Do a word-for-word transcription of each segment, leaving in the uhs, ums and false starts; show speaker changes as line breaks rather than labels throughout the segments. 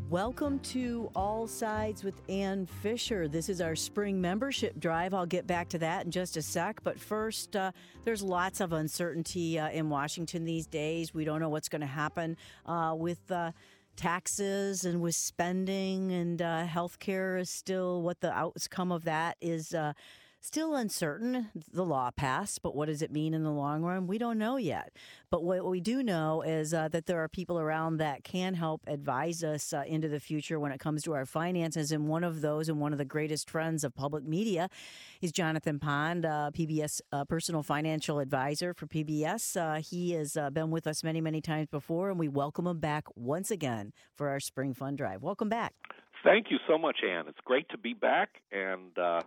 Welcome to All Sides with Ann Fisher. This is our spring membership drive. I'll get back to that in just a sec. But first, uh, there's lots of uncertainty uh, in Washington these days. We don't know what's going to happen uh, with uh, taxes and with spending, and uh, health care is still, what the outcome of that is uh, still uncertain. The law passed, but what does it mean in the long run? We don't know yet. But what we do know is uh, that there are people around that can help advise us uh, into the future when it comes to our finances. And one of those, and one of the greatest friends of public media, is Jonathan Pond, uh, P B S uh, personal financial advisor for P B S. Uh, he has uh, been with us many, many times before, and we welcome him back once again for our Spring Fund Drive. Welcome back.
Thank you so much, Ann. It's great to be back, and uh,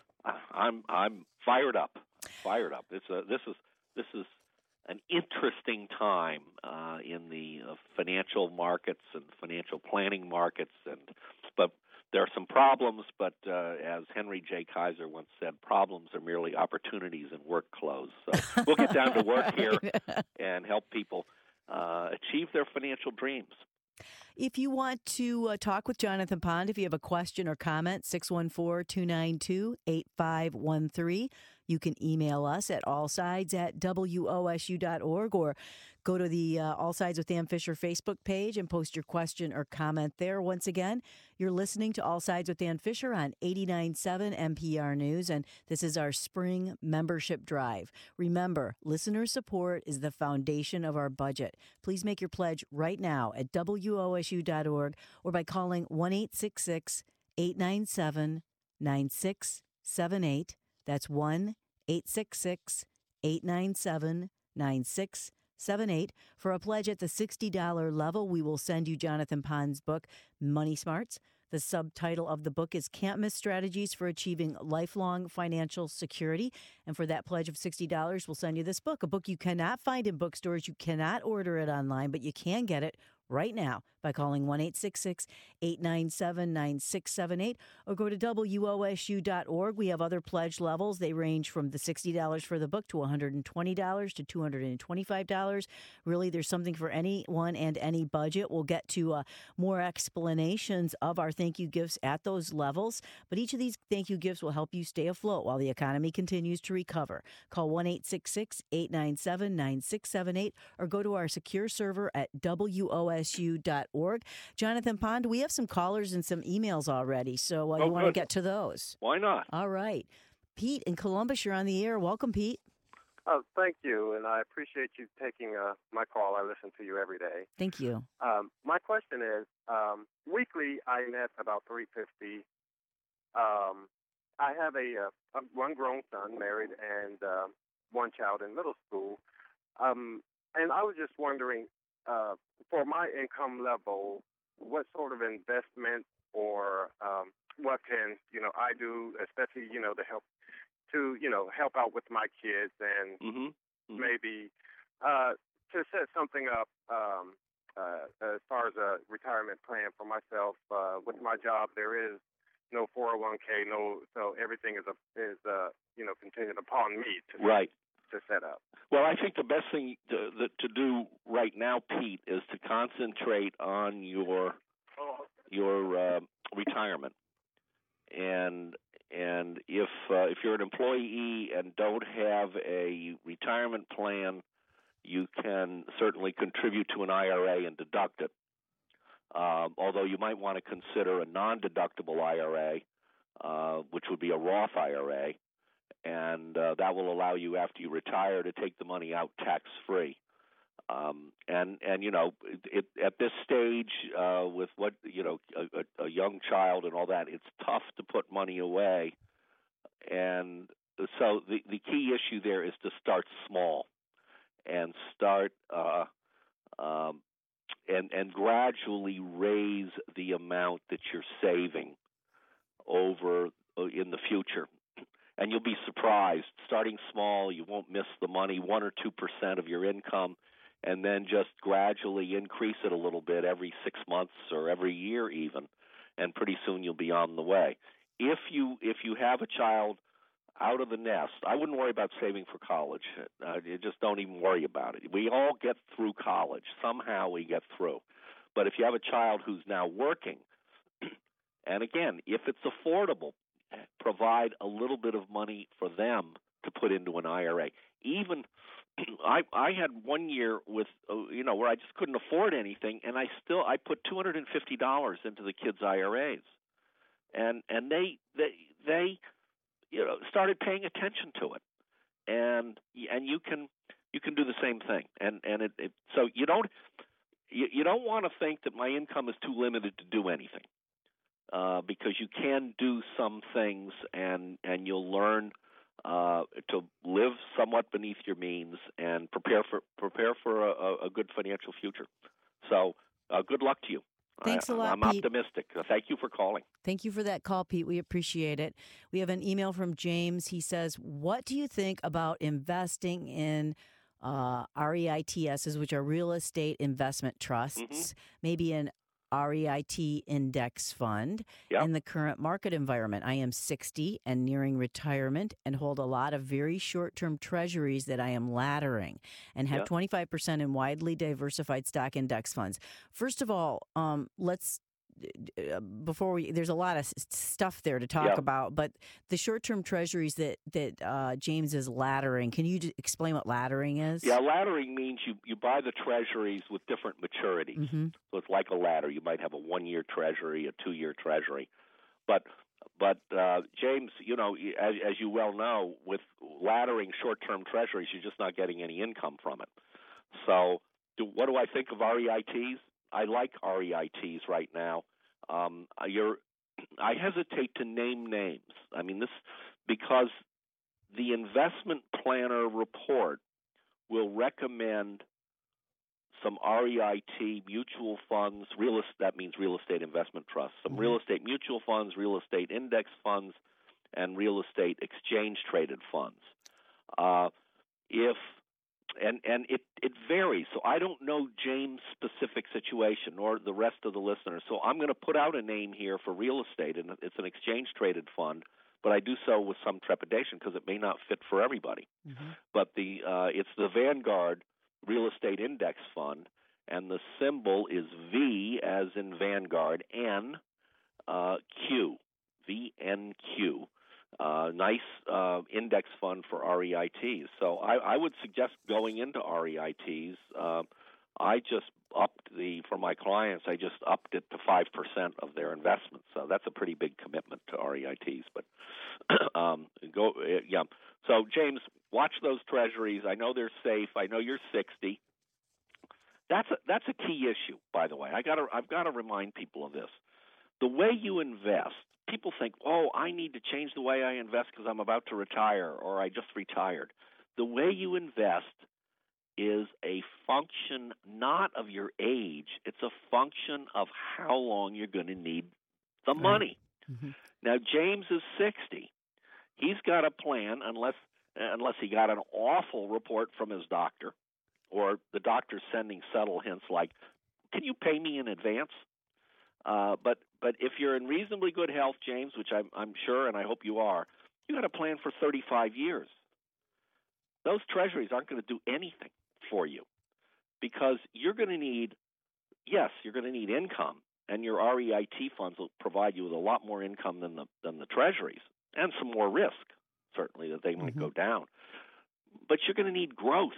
I'm I'm fired up, fired up. It's a, this is this is an interesting time uh, in the uh, financial markets and financial planning markets, and but there are some problems. But uh, as Henry J. Kaiser once said, problems are merely opportunities in work clothes. So we'll get down to work here and help people uh, achieve their financial dreams.
If you want to uh, talk with Jonathan Pond, if you have a question or comment, six one four, two nine two, eight five one three. You can email us at allsides at W O S U dot org, or go to the uh, All Sides with Ann Fisher Facebook page and post your question or comment there. Once again, you're listening to All Sides with Ann Fisher on eighty-nine point seven N P R News, and this is our spring membership drive. Remember, listener support is the foundation of our budget. Please make your pledge right now at W O S U dot org or by calling one eight six six, eight nine seven, nine six seven eight. That's one eight six six, eight nine seven, nine six seven eight. For a pledge at the sixty dollars level, we will send you Jonathan Pond's book, Money Smarts. The subtitle of the book is Can't Miss Strategies for Achieving Lifelong Financial Security. And for that pledge of sixty dollars, we'll send you this book, a book you cannot find in bookstores. You cannot order it online, but you can get it right now by calling one eight six six, eight nine seven, nine six seven eight or go to W O S U dot org. We have other pledge levels. They range from the sixty dollars for the book to one hundred twenty dollars to two hundred twenty-five dollars. Really, there's something for anyone and any budget. We'll get to uh, more explanations of our thank you gifts at those levels, but each of these thank you gifts will help you stay afloat while the economy continues to recover. Call one eight six six, eight nine seven, nine six seven eight or go to our secure server at W O S U dot org. Jonathan Pond, we have some callers and some emails already, so uh,
oh,
you want to
good.
get to those.
Why not?
All right. Pete in Columbus, you're on the air. Welcome, Pete.
Oh, thank you, and I appreciate you taking uh, my call. I listen to you every day.
Thank you.
Um, my question is, um, weekly I net about three hundred fifty dollars. Um, I have a, uh, a one grown son, married, and uh, one child in middle school. Um, and I was just wondering, uh, for my income level, what sort of investment or um, what can you know I do, especially you know to help to you know help out with my kids and
Mm-hmm. Mm-hmm.
maybe uh, to set something up um, uh, as far as a retirement plan for myself. Uh, with my job, there is no four oh one k, no, so everything is a, is uh, you know contingent upon me to
Right.
to set up.
Well, I think the best thing to, the, to do right now, Pete, is to concentrate on your your uh, retirement. And and if uh, if you're an employee and don't have a retirement plan, you can certainly contribute to an I R A and deduct it. Um, although you might want to consider a non-deductible I R A, uh, which would be a Roth I R A. And uh, that will allow you, after you retire, to take the money out tax-free. Um, and, and, you know, it, it, at this stage, uh, with what, you know, a, a young child and all that, it's tough to put money away. And so the, the key issue there is to start small and start uh, um, and, and gradually raise the amount that you're saving over uh, in the future. And you'll be surprised. Starting small, you won't miss the money, one or two percent of your income, and then just gradually increase it a little bit every six months or every year even, and pretty soon you'll be on the way. If you if you have a child out of the nest, I wouldn't worry about saving for college. Uh, you just don't even worry about it. We all get through college. Somehow we get through. But if you have a child who's now working, and again, if it's affordable, provide a little bit of money for them to put into an I R A. Even I I had one year with uh, you know where I just couldn't afford anything, and I still I put two hundred fifty dollars into the kids' I R As, and and they they they you know started paying attention to it, and and you can you can do the same thing, and and it, it so you don't you, you don't want to think that my income is too limited to do anything, uh, because you can do some things, and and you'll learn Uh, to live somewhat beneath your means and prepare for prepare for a, a good financial future. So, uh, good luck to you.
Thanks
I,
a lot,
I'm
Pete.
optimistic. Thank you for calling.
Thank you for that call, Pete. We appreciate it. We have an email from James. He says, what do you think about investing in uh, R E I T Ss, which are real estate investment trusts,
Mm-hmm.
maybe an R E I T index fund
Yep.
in the current market environment? I am sixty and nearing retirement and hold a lot of very short-term treasuries that I am laddering and have
Yep.
twenty-five percent in widely diversified stock index funds. First of all, um, let's before we there's a lot of stuff there to talk
Yep.
about, but the short-term treasuries that that uh, James is laddering, can you just explain what laddering is?
Yeah, laddering means you, you buy the treasuries with different maturities.
Mm-hmm.
So it's like a ladder. You might have a one-year treasury, a two-year treasury. But, but uh, James, you know, as, as you well know, with laddering short-term treasuries, you're just not getting any income from it. So do, what do I think of R E I Ts? I like R E I Ts right now. Um, you're, I hesitate to name names. I mean, this because the investment planner report will recommend some R E I T mutual funds, real that means real estate investment trusts, some
Mm-hmm.
real estate mutual funds, real estate index funds, and real estate exchange traded funds. Uh, if and and it it varies. So I don't know James' specific situation or the rest of the listeners. So I'm going to put out a name here for real estate, and it's an exchange traded fund. But I do so with some trepidation because it may not fit for everybody.
Mm-hmm.
But the uh, it's the Vanguard Real Estate Index Fund, and the symbol is V as in Vanguard, N uh, Q, V N Q. Uh, nice uh, index fund for R E I Ts. So I, I would suggest going into R E I Ts. Uh, I just upped the for my clients. I just upped it to five percent of their investment. So that's a pretty big commitment to R E I Ts. But um, go, yeah. So James, watch those treasuries. I know they're safe. I know you're sixty. That's a, that's a key issue, by the way. I got I've got to remind people of this. The way you invest. People think, oh, I need to change the way I invest because I'm about to retire or I just retired. The way you invest is a function not of your age. It's a function of how long you're going to need the
Right.
money.
Mm-hmm.
Now, James is sixty. He's got a plan unless unless he got an awful report from his doctor or the doctor's sending subtle hints like, can you pay me in advance? Uh, but but if you're in reasonably good health, James, which I'm, I'm sure and I hope you are, you got a plan for thirty-five years. Those treasuries aren't going to do anything for you because you're going to need, yes, you're going to need income, and your R E I T funds will provide you with a lot more income than the than the treasuries and some more risk, certainly, that they might
Mm-hmm.
go down. But you're going to need growth.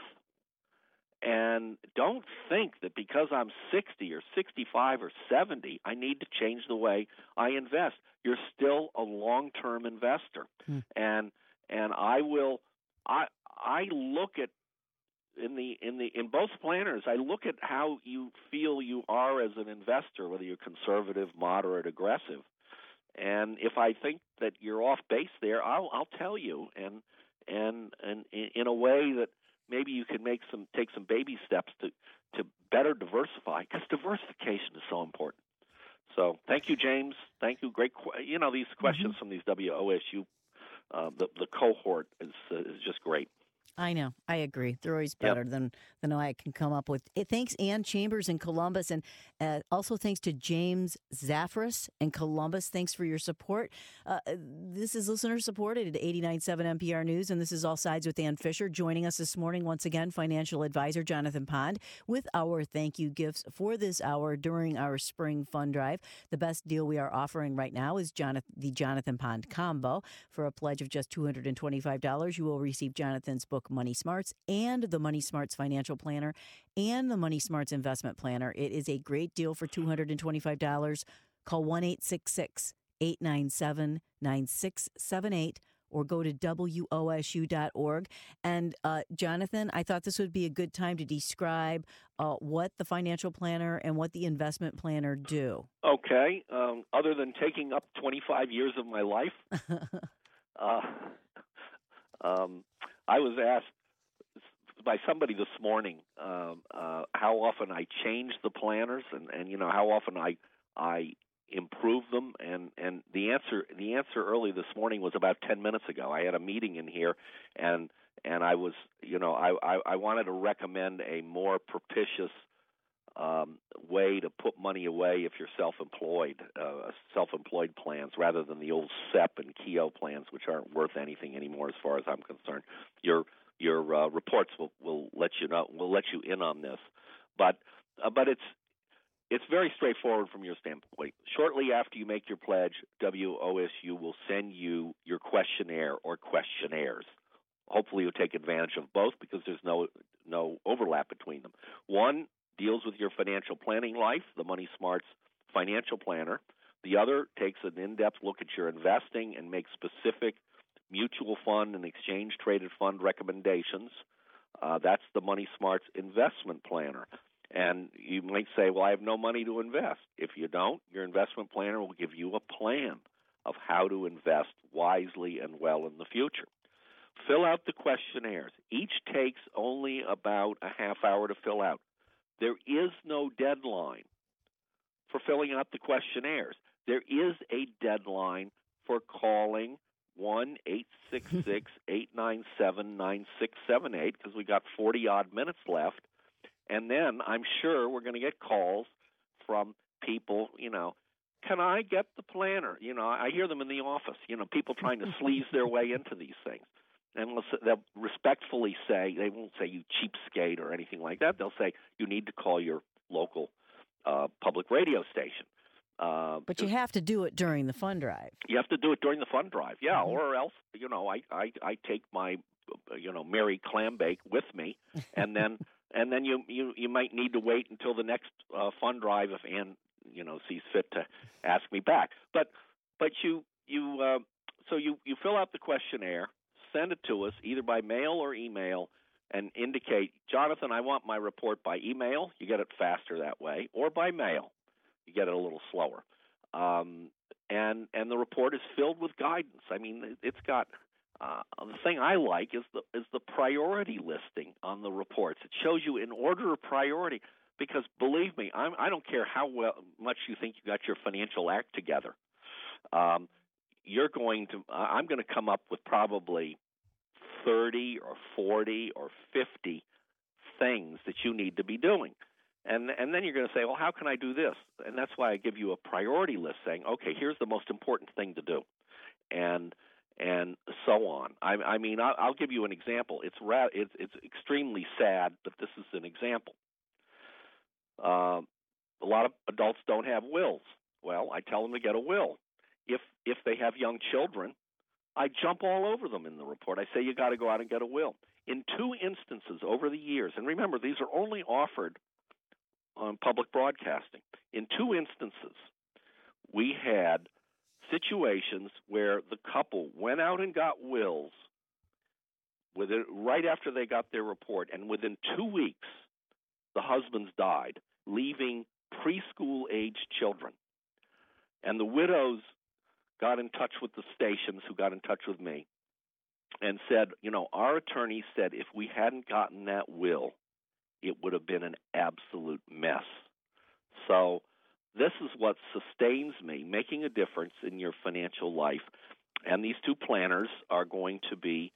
And don't think that because I'm sixty or sixty-five or seventy, I need to change the way I invest. You're still a long-term investor.
Hmm.
And and I will I I look at in the in the in both planners, I look at how you feel you are as an investor, whether you're conservative, moderate, aggressive. And if I think that you're off base there, I'll I'll tell you and and and in a way that maybe you can make some take some baby steps to, to better diversify because diversification is so important. So thank you, James. Thank you. Great. You know, these questions mm-hmm. from these W O S U, uh, the the cohort is uh, is just great.
I know. I agree. They're always better yep. than, than I can come up with. It, thanks, Ann Chambers in Columbus. And uh, also thanks to James Zaffris in Columbus. Thanks for your support. Uh, this is listener supported at eighty-nine point seven N P R News. And this is All Sides with Ann Fisher. Joining us this morning, once again, financial advisor Jonathan Pond with our thank you gifts for this hour during our spring fund drive. The best deal we are offering right now is Jonathan, the Jonathan Pond Combo. For a pledge of just two hundred twenty-five dollars, you will receive Jonathan's book, Money Smarts, and the Money Smarts Financial Planner and the Money Smarts Investment Planner. It is a great deal for two hundred twenty-five dollars. Call one eight six six, eight nine seven, nine six seven eight or go to W O S U dot org. And uh, Jonathan, I thought this would be a good time to describe uh, what the financial planner and what the investment planner do.
Okay. Um, other than taking up twenty-five years of my life, uh, um, I was asked by somebody this morning um, uh, how often I change the planners and, and you know how often I I improve them, and, and the answer the answer early this morning was about ten minutes ago. I had a meeting in here, and and I was you know I I, I wanted to recommend a more propitious um, way to put money away if you're self-employed, uh, self-employed plans rather than the old S E P and Keogh plans, which aren't worth anything anymore as far as I'm concerned. Your your uh, reports will, will let you know will let you in on this, but uh, but it's it's very straightforward from your standpoint. Shortly after you make your pledge, W O S U will send you your questionnaire or questionnaires. Hopefully you'll take advantage of both because there's no no overlap between them. One deals with your financial planning life, the Money Smarts Financial Planner. The other takes an in-depth look at your investing and makes specific mutual fund and exchange-traded fund recommendations. Uh, that's the Money Smarts Investment Planner. And you might say, well, I have no money to invest. If you don't, your investment planner will give you a plan of how to invest wisely and well in the future. Fill out the questionnaires. Each takes only about a half hour to fill out. There is no deadline for filling out the questionnaires. There is a deadline for calling one eight six six, eight nine seven, nine six seven eight because we got forty-odd minutes left. And then I'm sure we're going to get calls from people, you know, can I get the planner? You know, I hear them in the office, you know, people trying to sleaze their way into these things. And they'll respectfully say, they won't say you cheapskate or anything like that. They'll say you need to call your local uh, public radio station. Uh,
but you have to do it during the fund drive.
You have to do it during the fund drive, yeah, mm-hmm. or else, you know, I, I, I take my, you know, Mary Clambake with me, and then and then you, you, you might need to wait until the next uh, fund drive if Ann, you know, sees fit to ask me back. But but you you uh, so you, you fill out the questionnaire. Send it to us either by mail or email and indicate, Jonathan, I want my report by email. You get it faster that way. Or by mail. You get it a little slower. Um, and and the report is filled with guidance. I mean, it's got uh, the thing I like is the is the priority listing on the reports. It shows you in order of priority because, believe me, I'm, I don't care how well, much you think you got your financial act together. Um, you're going to uh, I'm going to come up with probably thirty or forty or fifty things that you need to be doing. And and then you're going to say, well, how can I do this? And that's why I give you a priority list saying, okay, here's the most important thing to do. And and so on. I, I mean, I'll, I'll give you an example. It's, ra- it's, it's extremely sad, but this is an example. Uh, a lot of adults don't have wills. Well, I tell them to get a will. If if they have young children, I jump all over them in the report. I say you got to go out and get a will. In two instances over the years, and remember, these are only offered on public broadcasting. In two instances, we had situations where the couple went out and got wills with it, right after they got their report, and within two weeks, the husbands died, leaving preschool-aged children. And the widows got in touch with the stations, who got in touch with me, and said, you know, our attorney said if we hadn't gotten that will, it would have been an absolute mess. So this is what sustains me, making a difference in your financial life. And these two planners are going to be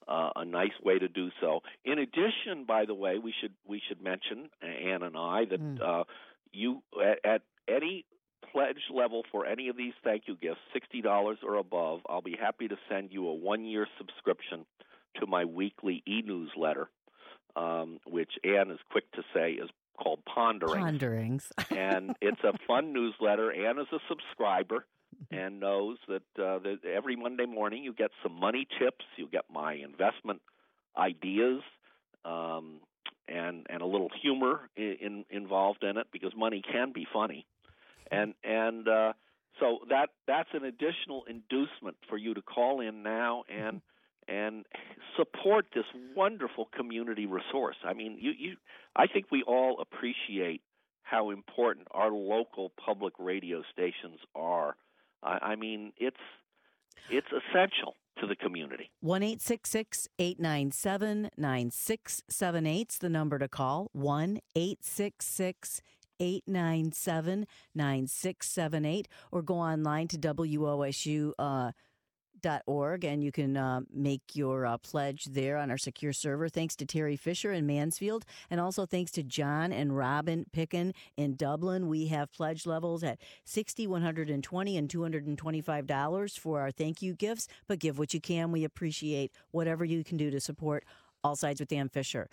uh, a nice way to do so. In addition, by the way, we should we should mention, Ann and I, that
Mm.
uh, you at, at any pledge level for any of these thank you gifts, sixty dollars or above, I'll be happy to send you a one-year subscription to my weekly e-newsletter, um, which Ann is quick to say is called Ponderings.
Ponderings.
And it's a fun newsletter. Ann is a subscriber and knows that, uh, that every Monday morning you get some money tips, you get my investment ideas, um, and and a little humor in, in, involved in it, because money can be funny. And and uh, so that that's an additional inducement for you to call in now and and support this wonderful community resource. I mean, you, you I think we all appreciate how important our local public radio stations are. I, I mean, it's it's essential to the community.
one eight six six, eight nine seven, nine six seven eight is the number to call. one eight six six, eight nine seven, nine six seven eight, or go online to W O S U uh, dot org, and you can uh, make your uh, pledge there on our secure server. Thanks to Terry Fisher in Mansfield, and also thanks to John and Robin Picken in Dublin. We have pledge levels at sixty dollars, one hundred twenty dollars, and two hundred twenty-five dollars for our thank you gifts, but give what you can. We appreciate whatever you can do to support All Sides with Dan Fisher.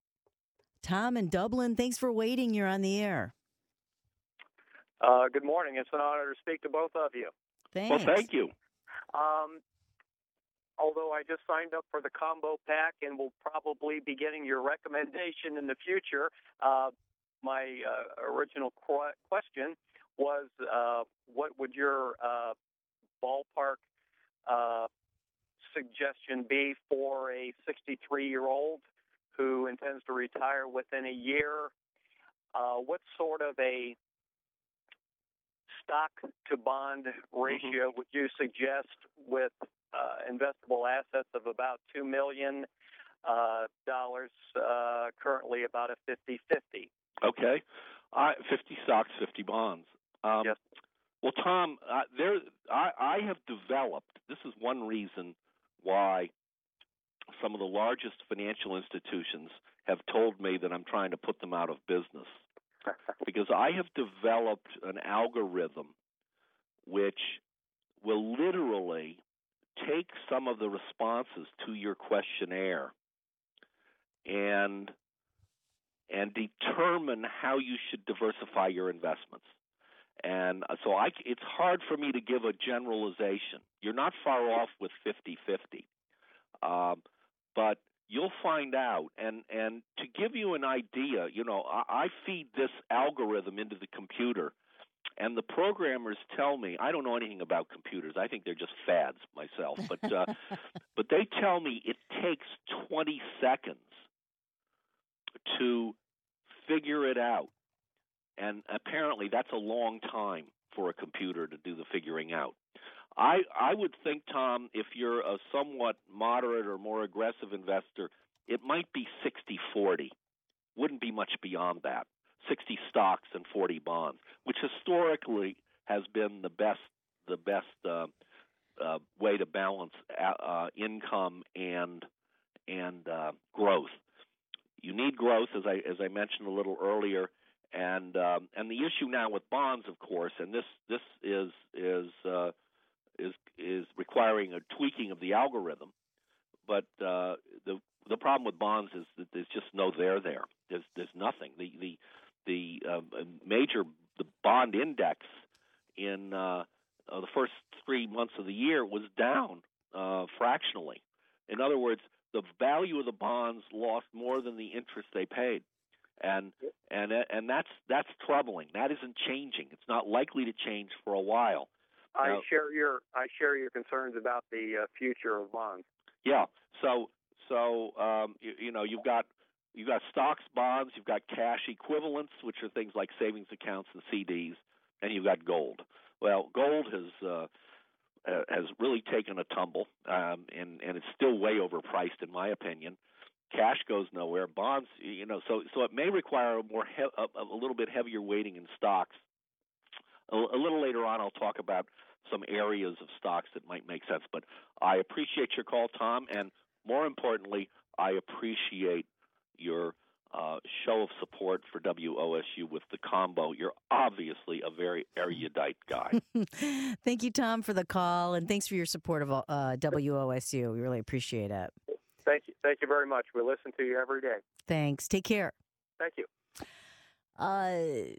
Tom in Dublin, thanks for waiting. You're on the air.
Uh, good morning. It's an honor to speak to both of you.
Thanks.
Well, thank you.
Um, although I just signed up for the combo pack and will probably be getting your recommendation in the future, uh, my uh, original qu- question was, uh, what would your uh, ballpark uh, suggestion be for a sixty-three-year-old who intends to retire within a year? Uh, what sort of a stock to bond ratio mm-hmm. would you suggest with uh, investable assets of about two million dollars, uh, uh, currently about a fifty-fifty?
Okay. Uh, fifty stocks, fifty bonds. Um,
yes.
Well, Tom, uh, there I, I have developed, this is one reason why some of the largest financial institutions have told me that I'm trying to put them out of business. Because I have developed an algorithm which will literally take some of the responses to your questionnaire and and determine how you should diversify your investments. And so I, it's hard for me to give a generalization. You're not far off with fifty-fifty. Um, but you'll find out, and, and to give you an idea, you know, I, I feed this algorithm into the computer, and the programmers tell me, I don't know anything about computers. I think they're just fads myself, but uh, but they tell me it takes twenty seconds to figure it out, and apparently that's a long time for a computer to do the figuring out. I I would think, Tom, if you're a somewhat moderate or more aggressive investor, it might be sixty forty. Wouldn't be much beyond that. sixty stocks and forty bonds, which historically has been the best the best uh, uh, way to balance uh, income and and uh, growth. You need growth, as I as I mentioned a little earlier, and um, and the issue now with bonds, of course, and this this is is uh, is is requiring a tweaking of the algorithm, but uh, the the problem with bonds is that there's just no there there. There's there's nothing. The the the uh, major the bond index in uh, uh, the first three months of the year was down uh, fractionally. In other words, the value of the bonds lost more than the interest they paid, and and and that's that's troubling. That isn't changing. It's not likely to change for a while.
I
Now,
share your I share your concerns about the uh, future of bonds.
Yeah. So so um, you, you know you've got you've got stocks, bonds, you've got cash equivalents, which are things like savings accounts and C Ds, and you've got gold. Well, gold has uh, uh, has really taken a tumble, um, and and it's still way overpriced in my opinion. Cash goes nowhere. Bonds, you know, so so it may require a more he- a, a little bit heavier weighting in stocks. A, a little later on, I'll talk about some areas of stocks that might make sense. But I appreciate your call, Tom, and more importantly, I appreciate your uh, show of support for W O S U with the combo. You're obviously a very erudite guy.
Thank you, Tom, for the call, and thanks for your support of uh, W O S U. We really appreciate it.
Thank you. Thank you very much. We listen to you every day.
Thanks. Take care.
Thank you.
Uh,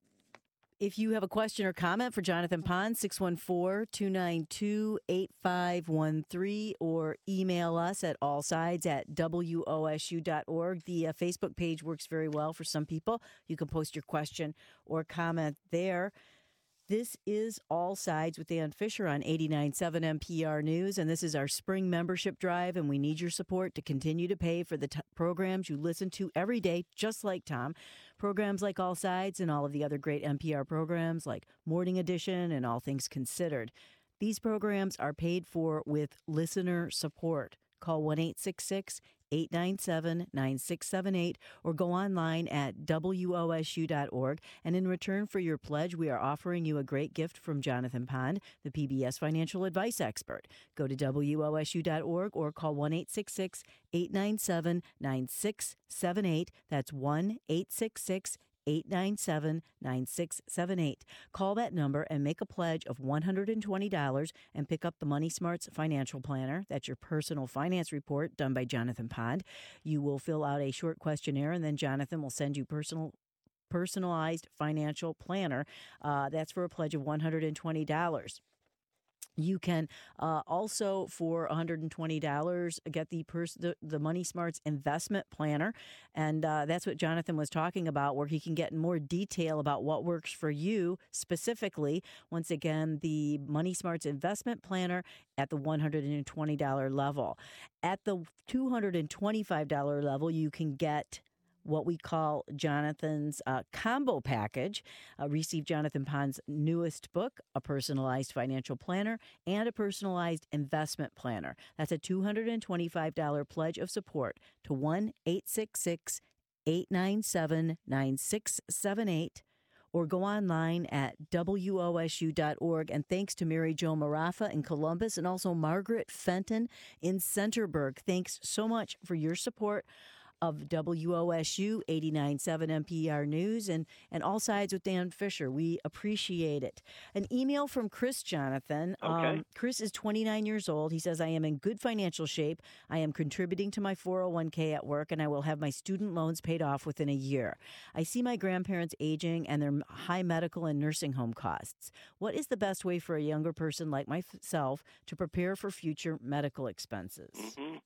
if you have a question or comment for Jonathan Pond, six one four, two nine two, eight five one three, or email us at allsides at W O S U dot org. The uh, Facebook page works very well for some people. You can post your question or comment there. This is All Sides with Dan Fisher on eighty-nine point seven N P R News, and this is our spring membership drive, and we need your support to continue to pay for the t- programs you listen to every day, just like Tom. Programs like All Sides and all of the other great N P R programs like Morning Edition and All Things Considered. These programs are paid for with listener support. Call one eight six six, eight nine seven, nine six seven eight or go online at W O S U dot org. And in return for your pledge, we are offering you a great gift from Jonathan Pond, the P B S financial advice expert. Go to W O S U dot org or call one eight six six, eight nine seven, nine six seven eight. That's one eight six six, eight nine seven, nine six seven eight. Call that number and make a pledge of one hundred twenty dollars and pick up the Money Smarts Financial Planner. That's your personal finance report done by Jonathan Pond. You will fill out a short questionnaire, and then Jonathan will send you personal personalized financial planner. Uh, that's for a pledge of one hundred twenty dollars. You can uh, also, for one hundred twenty dollars, get the, pers- the the Money Smarts Investment Planner. And uh, that's what Jonathan was talking about, where he can get in more detail about what works for you specifically. Once again, the Money Smarts Investment Planner at the one hundred twenty dollars level. At the two hundred twenty-five dollars level, you can get what we call Jonathan's uh, combo package. Uh, receive Jonathan Pond's newest book, A Personalized Financial Planner, and a Personalized Investment Planner. That's a two hundred twenty-five dollars pledge of support to one eight six six, eight nine seven, nine six seven eight or go online at W O S U dot org. And thanks to Mary Jo Marafa in Columbus and also Margaret Fenton in Centerburg. Thanks so much for your support of W O S U eighty-nine point seven N P R News and, and All Sides with Dan Fisher. We appreciate it. An email from Chris, Jonathan.
Okay.
Um, Chris is twenty-nine years old. He says, I am in good financial shape. I am contributing to my four oh one k at work, and I will have my student loans paid off within a year. I see my grandparents aging and their high medical and nursing home costs. What is the best way for a younger person like myself to prepare for future medical expenses?
Mm-hmm.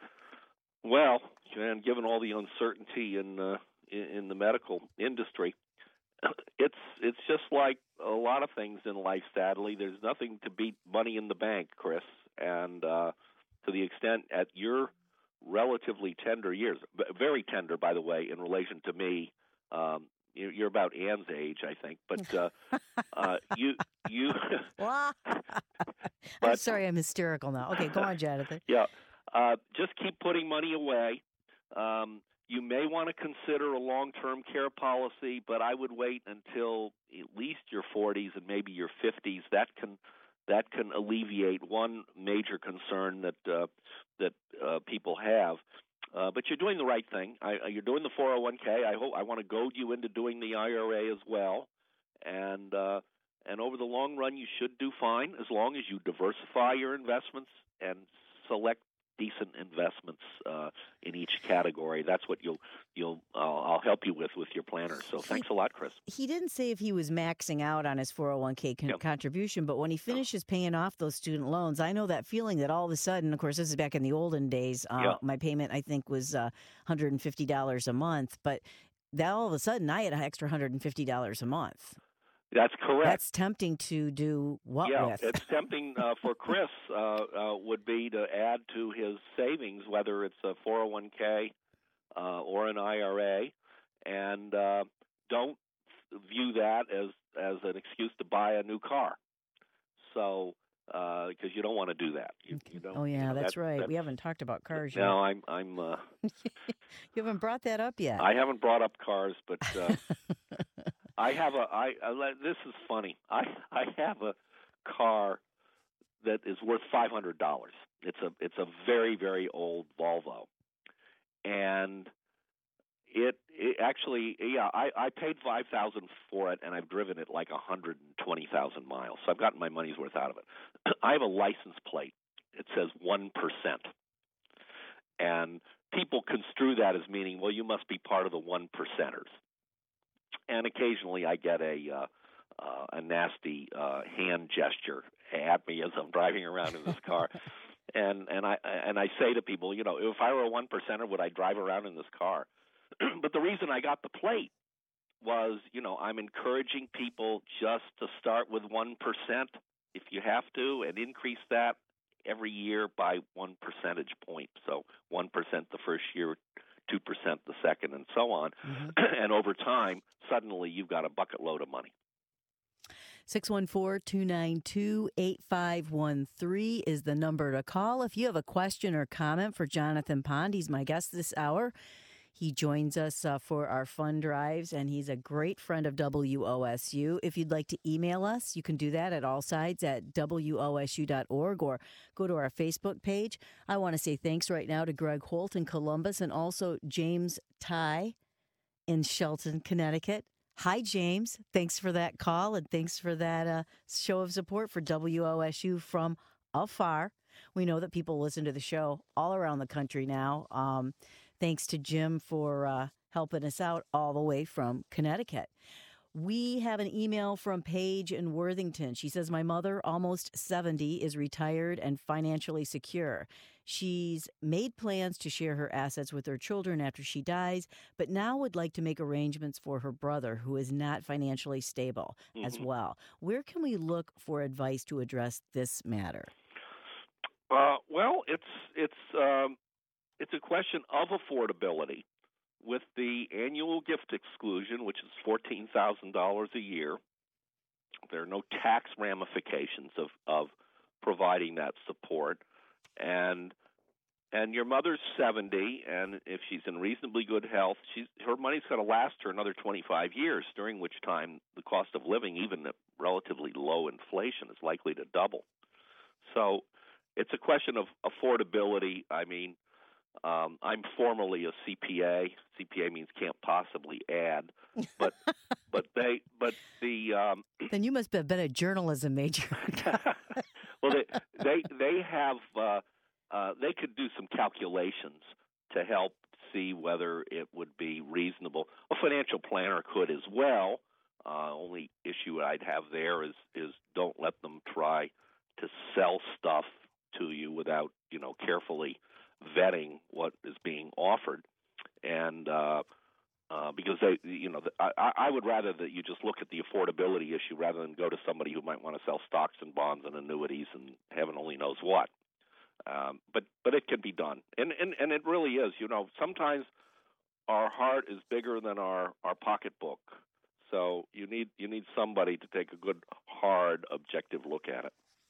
Well, and given all the uncertainty in, uh, in in the medical industry, it's it's just like a lot of things in life. Sadly, there's nothing to beat money in the bank, Chris. And uh, to the extent at your relatively tender years, very tender, by the way, in relation to me, um, you're, you're about Ann's age, I think. But uh, uh, you you.
I'm
but,
sorry, I'm hysterical now. Okay, go on, Jonathan.
Yeah. Uh, just keep putting money away. Um, you may want to consider a long-term care policy, but I would wait until at least your forties and maybe your fifties. That can that can alleviate one major concern that uh, that uh, people have. Uh, but you're doing the right thing. I, you're doing the four oh one k. I hope I want to goad you into doing the I R A as well, and uh, and over the long run, you should do fine as long as you diversify your investments and select decent investments uh, in each category. That's what you'll you'll uh, I'll help you with with your planner. So thanks a lot, Chris.
He didn't say if he was maxing out on his four oh one k con-
Yep.
contribution, but when he finishes paying off those student loans, I know that feeling that all of a sudden, of course, this is back in the olden days. Uh,
Yeah.
My payment, I think, was uh, one hundred fifty dollars a month, but that all of a sudden I had an extra one hundred fifty dollars a month.
That's correct.
That's tempting to do what
yeah,
with?
it's tempting uh, for Chris uh, uh, would be to add to his savings, whether it's a four oh one k uh, or an I R A, and uh, don't view that as, as an excuse to buy a new car. So, because uh, you don't want to do that. You, you don't,
oh yeah,
you know,
that's
that,
right.
That's,
we haven't talked about cars yet.
No, I'm. I'm. Uh,
you haven't brought that up yet.
I haven't brought up cars, but. Uh, I have a. I, I this is funny. I I have a car that is worth five hundred dollars. It's a it's a very very old Volvo, and it, it actually yeah I, I paid five thousand for it, and I've driven it like a hundred and twenty thousand miles. So I've gotten my money's worth out of it. I have a license plate. It says one percent, and people construe that as meaning, well, you must be part of the one percenters. And occasionally I get a uh, uh, a nasty uh, hand gesture at me as I'm driving around in this car. And and I and I say to people, you know, if I were a one percenter, would I drive around in this car? But the reason I got the plate was, you know, I'm encouraging people just to start with one percent if you have to, and increase that every year by one percentage point. So one percent the first year, two percent the second, and so on. Mm-hmm. And over time, suddenly you've got a bucket load of money.
six one four, two nine two, eight five one three is the number to call. If you have a question or comment for Jonathan Pond, he's my guest this hour. He joins us uh, for our fund drives, and he's a great friend of W O S U. If you'd like to email us, you can do that at allsides at W O S U dot org or go to our Facebook page. I want to say thanks right now to Greg Holt in Columbus and also James Ty in Shelton, Connecticut. Hi, James. Thanks for that call, and thanks for that uh, show of support for W O S U from afar. We know that people listen to the show all around the country now. Um, thanks to Jim for uh, helping us out all the way from Connecticut. We have an email from Paige in Worthington. She says, my mother, almost seventy, is retired and financially secure. She's made plans to share her assets with her children after she dies, but now would like to make arrangements for her brother, who is not financially stable, mm-hmm. as well. Where can we look for advice to address this matter?
Uh, well, it's it's um, it's a question of affordability. With the annual gift exclusion, which is fourteen thousand dollars a year, there are no tax ramifications of, of providing that support. And and your mother's seventy, and if she's in reasonably good health, she's her money's going to last her another twenty-five years, during which time the cost of living, even at relatively low inflation, is likely to double. So it's a question of affordability. I mean, Um, I'm formally a C P A. C P A means can't possibly add, but but they but the um,
then you must have been a journalism major.
Well, they they they have uh, uh, they could do some calculations to help see whether it would be reasonable. A financial planner could as well. Uh, only issue I'd have there is is don't let them try to sell stuff to you without, you know, carefully vetting what is being offered, and uh, uh, because they, you know, the, I, I would rather that you just look at the affordability issue rather than go to somebody who might want to sell stocks and bonds and annuities and heaven only knows what. Um, but but it can be done, and, and and it really is. You know, sometimes our heart is bigger than our, our pocketbook, so you need you need somebody to take a good, hard, objective look at it.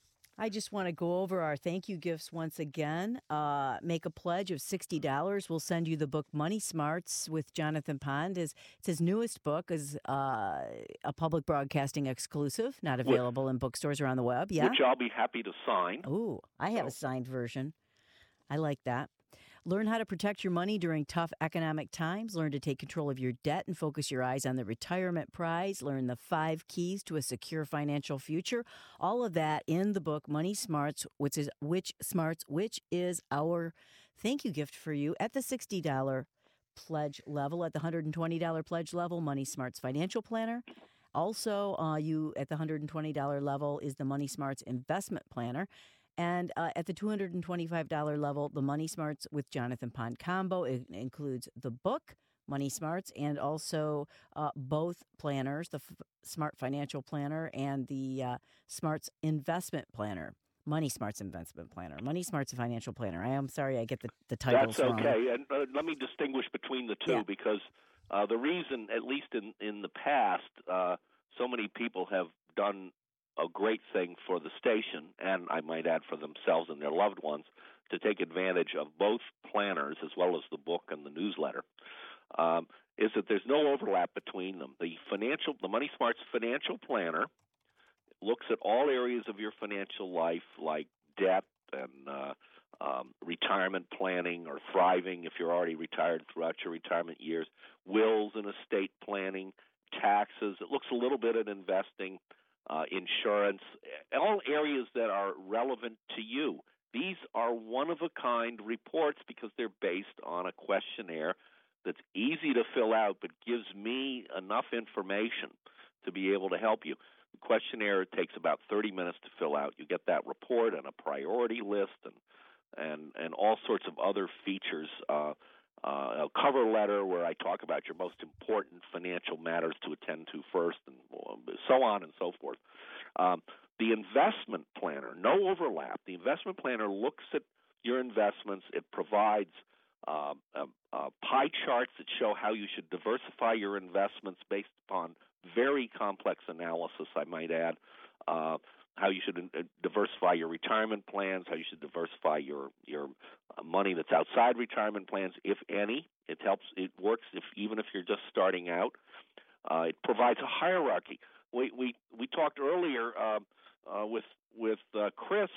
I just want to go over our thank you gifts once again. Uh, make a pledge of sixty dollars. We'll send you the book Money Smarts with Jonathan Pond. His, it's his newest book, is uh, a public broadcasting exclusive, not available in bookstores or on the web. Yeah,
which I'll be happy to sign.
Ooh, I have so. a signed version. I like that. Learn how to protect your money during tough economic times. Learn to take control of your debt and focus your eyes on the retirement prize. Learn the five keys to a secure financial future. All of that in the book Money Smarts, which is which Smarts, which is our thank you gift for you at the sixty dollars pledge level. At the one hundred twenty dollars pledge level, Money Smarts Financial Planner. Also, uh, you at the one hundred twenty dollars level is the Money Smarts Investment Planner. And uh, at the two hundred twenty-five dollars level, the Money Smarts with Jonathan Pond combo. It includes the book, Money Smarts, and also uh, both planners, the F- Smart Financial Planner and the uh, Smarts Investment Planner. Money Smarts Investment Planner. Money Smarts Financial Planner. I am sorry I get the, the titles
wrong.
That's
okay. And uh, let me distinguish between the two, yeah. because uh, the reason, at least in, in the past, uh, so many people have done a great thing for the station, and I might add for themselves and their loved ones, to take advantage of both planners as well as the book and the newsletter, um, is that there's no overlap between them. The financial, the Money Smarts Financial Planner looks at all areas of your financial life, like debt and uh, um, retirement planning or thriving if you're already retired throughout your retirement years, wills and estate planning, taxes. It looks a little bit at investing, uh, insurance, all areas that are relevant to you. These are one-of-a-kind reports because they're based on a questionnaire that's easy to fill out but gives me enough information to be able to help you. The questionnaire takes about thirty minutes to fill out. You get that report and a priority list and and, and all sorts of other features, uh, uh, a cover letter where I talk about your most important financial matters to attend to first, and so on and so forth. Um, the investment planner, no overlap. The investment planner looks at your investments. It provides uh, uh, uh, pie charts that show how you should diversify your investments based upon very complex analysis, I might add. Uh, how you should uh, diversify your retirement plans, how you should diversify your your uh, money that's outside retirement plans, if any. It helps. It works if even if you're just starting out. Uh, it provides a hierarchy. We we we talked earlier uh, uh, with with uh, Chris,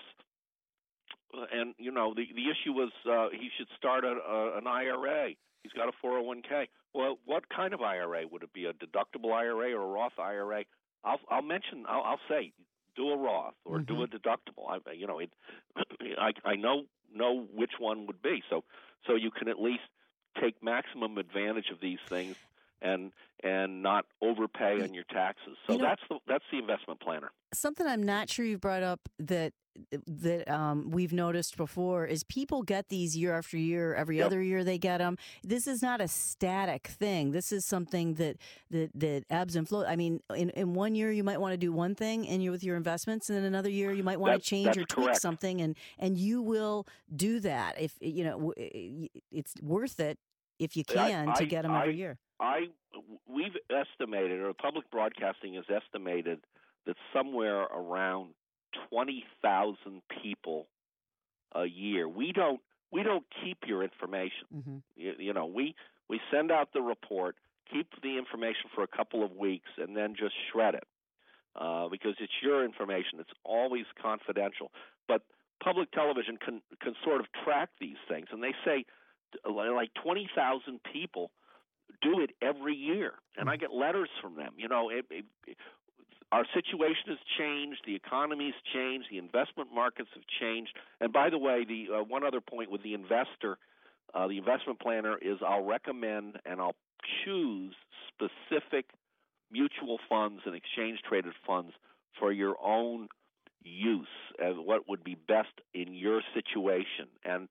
and you know the the issue was uh, he should start a, a, an I R A. He's got a four oh one k. Well, what kind of I R A would it be? A deductible I R A or a Roth I R A? I'll I'll mention. I'll, I'll say. Do a Roth or mm-hmm. do a deductible. I, you know, it, I, I know know which one would be. So, so you can at least take maximum advantage of these things and and not overpay on your taxes. So you know, that's the that's the investment planner.
Something I'm not sure you've brought up that that um, we've noticed before is people get these year after year. Every yep. other year they get them. This is not a static thing. This is something that that, that ebbs and flows. I mean, in, in one year you might want to do one thing and you're with your investments, and in another year you might want
that's,
to change or tweak
correct.
something, and and you will do that if you know it's worth it if you can
I,
to
I,
get them
I,
every year.
I we've estimated, or public broadcasting has estimated that somewhere around twenty thousand people a year. We don't we don't keep your information. Mm-hmm. You, you know, we we send out the report, keep the information for a couple of weeks, and then just shred it uh, because it's your information. It's always confidential. But public television can can sort of track these things, and they say like twenty thousand people do it every year, and I get letters from them. You know, it, it, it, our situation has changed, the economy's changed, the investment markets have changed. And by the way, the uh, one other point with the investor, uh, the investment planner is I'll recommend and I'll choose specific mutual funds and exchange-traded funds for your own use as what would be best in your situation. And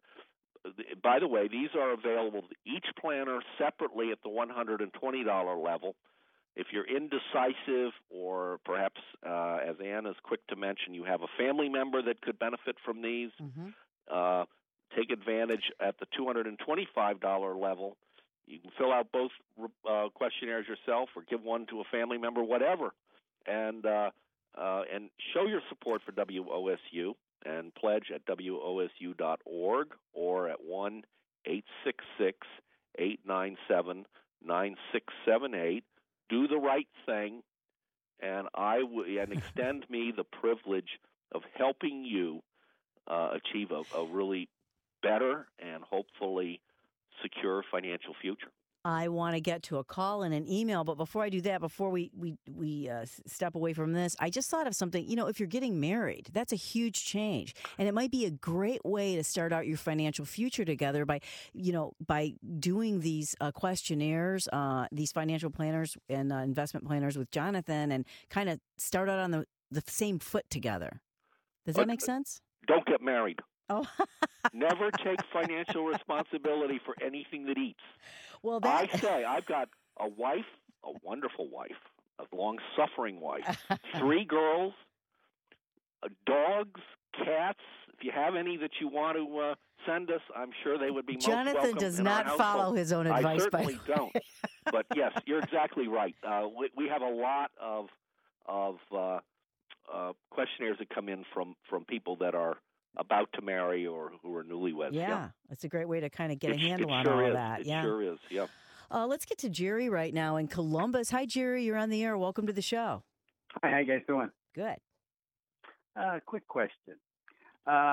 by the way, these are available to each planner separately at the one hundred twenty dollars level. If you're indecisive or perhaps, uh, as Ann is quick to mention, you have a family member that could benefit from these, mm-hmm. uh, take advantage at the two hundred twenty-five dollars level. You can fill out both uh, questionnaires yourself or give one to a family member, whatever, and uh, uh, and show your support for W O S U. And pledge at W O S U dot org or at one eight six six, eight nine seven, nine six seven eight. Do the right thing, and I w- and extend me the privilege of helping you uh, achieve a, a really better and hopefully secure financial future.
I want to get to a call and an email, but before I do that, before we we we uh, step away from this, I just thought of something. You know, if you're getting married, that's a huge change, and it might be a great way to start out your financial future together by, you know, by doing these uh, questionnaires, uh, these financial planners and uh, investment planners with Jonathan, and kind of start out on the the same foot together. Does that make sense?
Don't get married.
Oh.
Never take financial responsibility for anything that eats.
Well, that...
I say I've got a wife, a wonderful wife, a long-suffering wife, three girls, uh, dogs, cats. If you have any that you want to uh, send us, I'm sure they would be most
Jonathan
welcome.
Jonathan does
in
not
our
follow his own advice.
I certainly
by
don't. But yes, you're exactly right. Uh, we, we have a lot of of uh, uh, questionnaires that come in from, from people that are about to marry or who are newlyweds.
Yeah,
yeah.
It's a great way to kind of get
it,
a handle on
sure
all
is.
of that.
It
yeah.
sure is, yeah.
Uh, let's get to Jerry right now in Columbus. Hi, Jerry. You're on the air. Welcome to the show.
Hi, how you guys doing?
Good.
Uh, quick question. Um,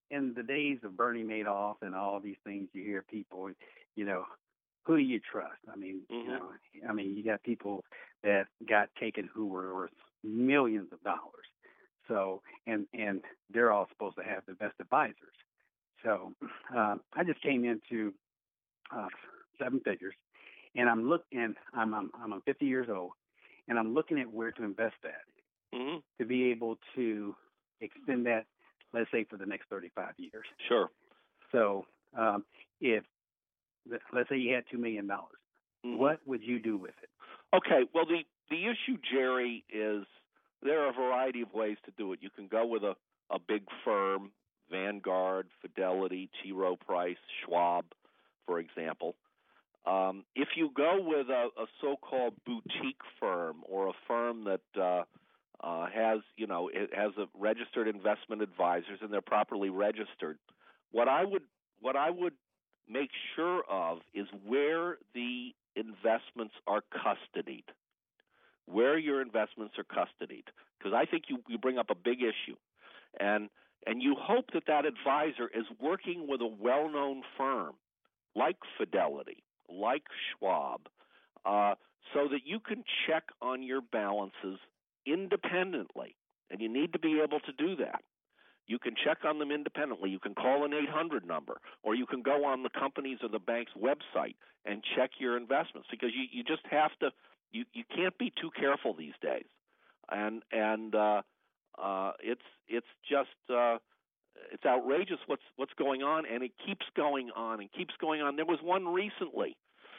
in the days of Bernie Madoff and all these things, you hear people, you know, who do you trust? I mean,
Mm-hmm.
you know, I mean, you got people that got taken who were worth millions of dollars. So, and and they're all supposed to have the best advisors. So, um, I just came into uh, seven figures, and I'm look, and I'm I'm I'm fifty years old, and I'm looking at where to invest that
Mm-hmm.
to be able to extend that, let's say, for the next thirty-five years.
Sure.
So, um, if let's say you had two million dollars,
Mm-hmm.
what would you do with it?
Okay. Well, the the issue, Jerry, is there are a variety of ways to do it. You can go with a, a big firm, Vanguard, Fidelity, T. Rowe Price, Schwab, for example. Um, if you go with a, a so-called boutique firm or a firm that uh, uh, has, you know, it has a registered investment advisors and they're properly registered, what I would what I would make sure of is where the investments are custodied, where your investments are custodied, because I think you, you bring up a big issue, and and you hope that that advisor is working with a well-known firm like Fidelity, like Schwab, uh, so that you can check on your balances independently, and you need to be able to do that. You can check on them independently. You can call an eight hundred number, or you can go on the company's or the bank's website and check your investments, because you, you just have to you, – you can't be too careful these days. And and uh, uh, it's it's just uh, it's outrageous what's what's going on, and it keeps going on and keeps going on. There was one recently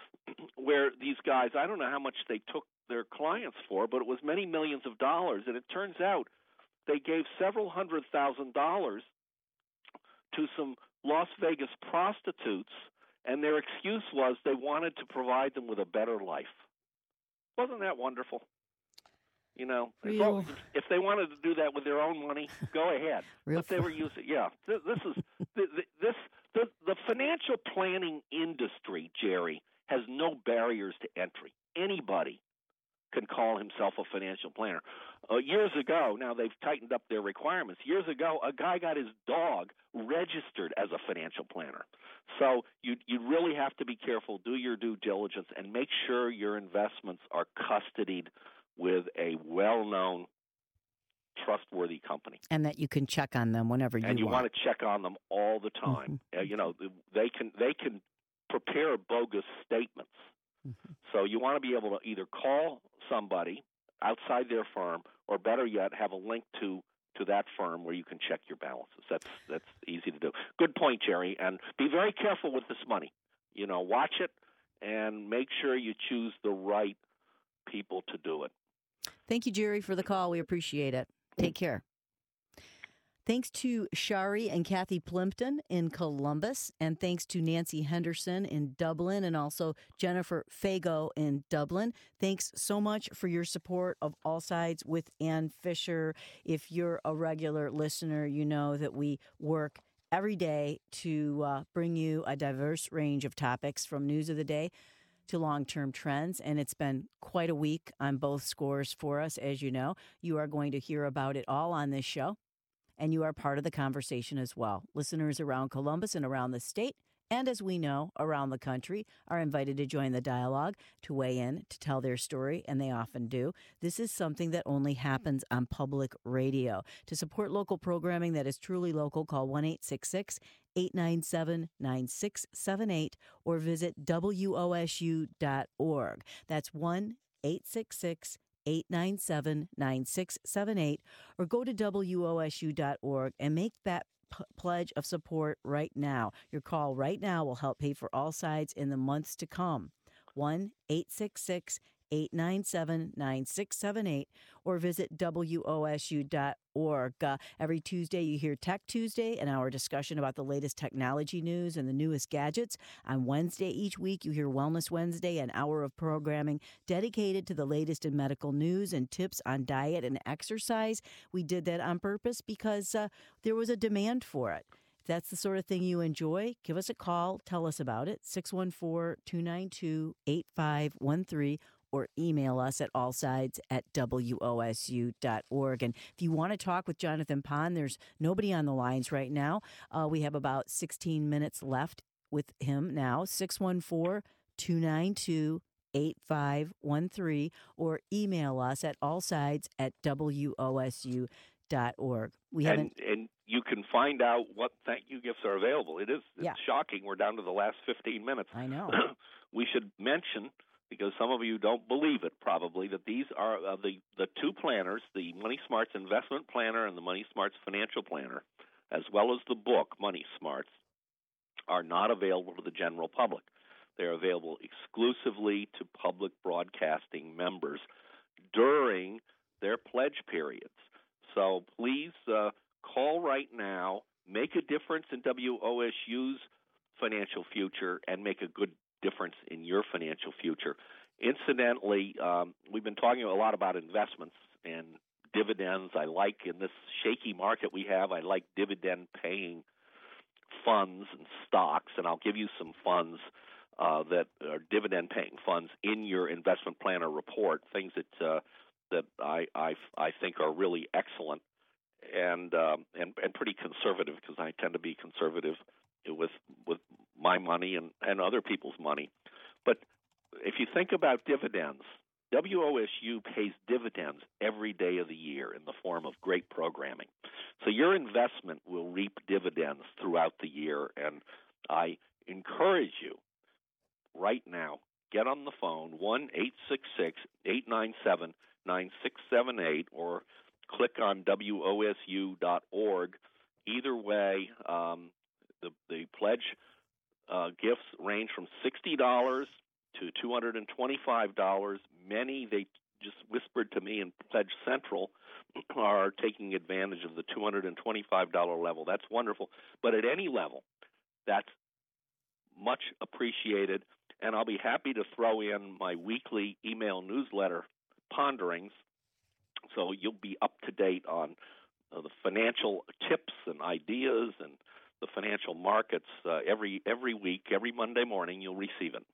where these guys, I don't know how much they took their clients for, but it was many millions of dollars, and it turns out they gave several hundred thousand dollars to some Las Vegas prostitutes, and their excuse was they wanted to provide them with a better life. Wasn't that wonderful? You know,
Real.
if, if they wanted to do that with their own money, go ahead.
Real
but they
fun.
were using, yeah. This, this is this the the financial planning industry, Jerry, has no barriers to entry. Anybody can call himself a financial planner. Uh, years ago, now they've tightened up their requirements. Years ago, a guy got his dog registered as a financial planner. So you you really have to be careful, do your due diligence, and make sure your investments are custodied with a well-known, trustworthy company.
And that you can check on them whenever you
and you
want.
want to check on them all the time.
Mm-hmm.
Uh, you know, they can they can prepare bogus statements.
Mm-hmm.
So you want to be able to either call somebody outside their firm, or better yet, have a link to, to that firm where you can check your balances. That's that's easy to do. Good point, Jerry. And be very careful with this money. You know, watch it and make sure you choose the right people to do it.
Thank you, Jerry, for the call. We appreciate it. Take care. Thanks to Shari and Kathy Plimpton in Columbus, and thanks to Nancy Henderson in Dublin, and also Jennifer Fago in Dublin. Thanks so much for your support of All Sides with Ann Fisher. If you're a regular listener, you know that we work every day to uh, bring you a diverse range of topics, from news of the day to long-term trends, and it's been quite a week on both scores for us, as you know. You are going to hear about it all on this show, and you are part of the conversation as well. Listeners around Columbus and around the state, and as we know, around the country, are invited to join the dialogue, to weigh in, to tell their story, and they often do. This is something that only happens on public radio. To support local programming that is truly local, call one eight six six, eight nine seven, nine six seven eight or visit W O S U dot org. That's one eight six six, eight nine seven, nine six seven eight, or go to W O S U dot org and make that p- pledge of support right now. Your call right now will help pay for All Sides in the months to come. one eight six six, eight nine seven, nine six seven eight or visit W O S U dot org. Uh, every Tuesday you hear Tech Tuesday, an hour discussion about the latest technology news and the newest gadgets. On Wednesday each week you hear Wellness Wednesday, an hour of programming dedicated to the latest in medical news and tips on diet and exercise. We did that on purpose because uh, there was a demand for it. If that's the sort of thing you enjoy, give us a call. Tell us about it. six one four, two nine two, eight five one three or email us at allsides at W O S U dot org. And if you want to talk with Jonathan Pond, there's nobody on the lines right now. Uh, we have about sixteen minutes left with him now. six one four, two nine two, eight five one three or email us at allsides at W O S U dot org. We
and,
haven't...
and you can find out what thank you gifts are available. It is it's
yeah.
shocking. We're down to the last fifteen minutes.
I know.
We should mention, because some of you don't believe it probably, that these are uh, the, the two planners, the Money Smarts Investment Planner and the Money Smarts Financial Planner, as well as the book Money Smarts, are not available to the general public. They're available exclusively to public broadcasting members during their pledge periods. So please uh, call right now, make a difference in W O S U's financial future, and make a good difference in your financial future. Incidentally, um, we've been talking a lot about investments and dividends. I like, in this shaky market we have, I like dividend-paying funds and stocks, and I'll give you some funds uh, that are dividend-paying funds in your investment planner report, things that uh, that I, I I think are really excellent and um, and and pretty conservative, because I tend to be conservative with with my money and, and other people's money. But if you think about dividends, W O S U pays dividends every day of the year in the form of great programming. So your investment will reap dividends throughout the year, and I encourage you right now, get on the phone, one eight six six, eight nine seven, nine six seven eight, or click on W O S U dot org. Either way, um, the, the pledge uh, gifts range from sixty dollars to two hundred twenty-five dollars. Many, they just whispered to me in Pledge Central, are taking advantage of the two hundred twenty-five dollars level. That's wonderful. But at any level, that's much appreciated. And I'll be happy to throw in my weekly email newsletter, Ponderings, so you'll be up to date on uh, the financial tips and ideas and the financial markets uh, every every week, every Monday morning. You'll receive it.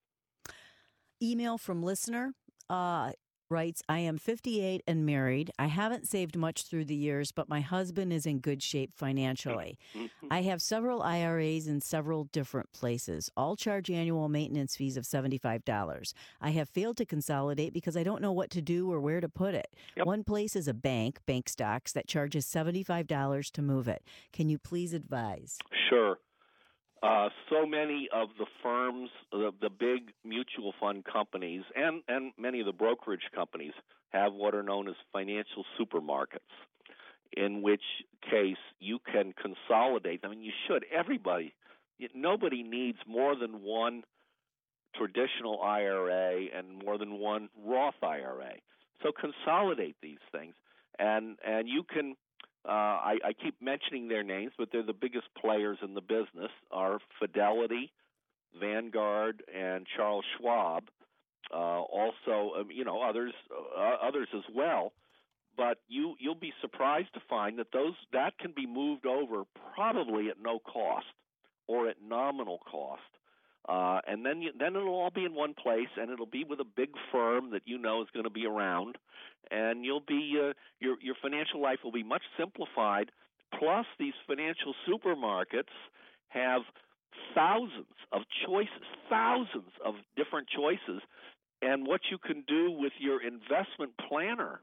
Email from listener uh, writes, I am fifty-eight and married. I haven't saved much through the years, but my husband is in good shape financially.
Mm-hmm.
I have several I R As in several different places. All charge annual maintenance fees of seventy-five dollars. I have failed to consolidate because I don't know what to do or where to put it.
Yep.
One place is a bank, Bank Stocks, that charges seventy-five dollars to move it. Can you please advise?
Sure. Uh, so many of the firms, the, the big mutual fund companies, and, and many of the brokerage companies have what are known as financial supermarkets, in which case you can consolidate them, and you should. Everybody, nobody needs more than one traditional I R A and more than one Roth I R A. So consolidate these things, and and you can. Uh, I, I keep mentioning their names, but they're the biggest players in the business, are Fidelity, Vanguard, and Charles Schwab. Uh, also, um, you know, others uh, others as well. But you you'll be surprised to find that those that can be moved over probably at no cost or at nominal cost. Uh, and then you, then it'll all be in one place, and it'll be with a big firm that you know is going to be around, and you'll be uh, your your financial life will be much simplified. Plus, these financial supermarkets have thousands of choices, thousands of different choices, and what you can do with your investment planner.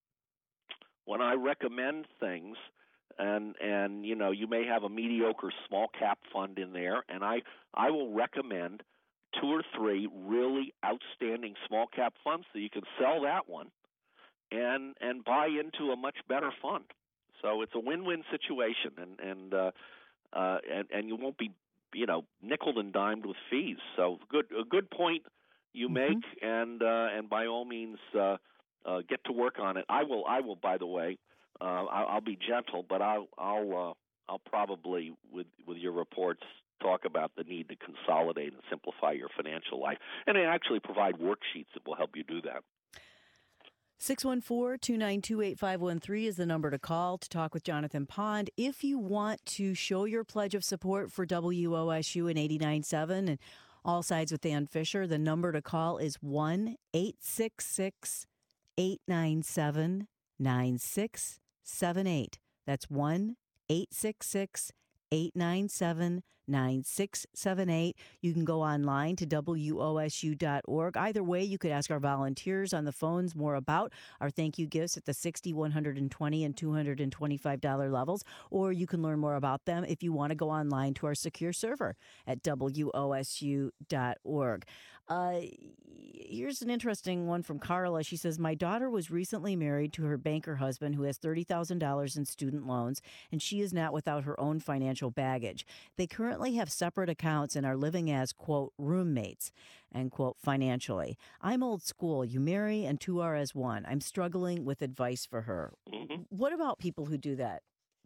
When I recommend things. And, and you know, you may have a mediocre small cap fund in there, and I, I will recommend two or three really outstanding small cap funds so you can sell that one and and buy into a much better fund. So it's a win-win situation, and and uh, uh, and, and you won't be, you know, nickeled and dimed with fees. So good a good point you make, mm-hmm. and uh, and by all means uh, uh, get to work on it. I will I will by the way. Uh, I'll, I'll be gentle, but I'll I'll uh, I'll probably with with your reports talk about the need to consolidate and simplify your financial life, and I actually provide worksheets that will help you do that.
six one four, two nine two, eight five one three is the number to call to talk with Jonathan Pond. If you want to show your pledge of support for W O S U and eighty-nine point seven and All Sides with Dan Fisher. The number to call is one eight six six, eight nine seven, nine six seven eight. That's one eight six six, eight nine seven, nine six seven eight. You can go online to W O S U dot org. Either way, you could ask our volunteers on the phones more about our thank you gifts at the sixty dollars, one hundred twenty dollars, and two hundred twenty-five dollars levels, or you can learn more about them if you want to go online to our secure server at W O S U dot org. Uh, here's an interesting one from Carla. She says, my daughter was recently married to her banker husband who has thirty thousand dollars in student loans, and she is not without her own financial baggage. They currently have separate accounts and are living as, quote, roommates, end quote, financially. I'm old school. You marry and two are as one. I'm struggling with advice for her.
Mm-hmm.
What about people who do that?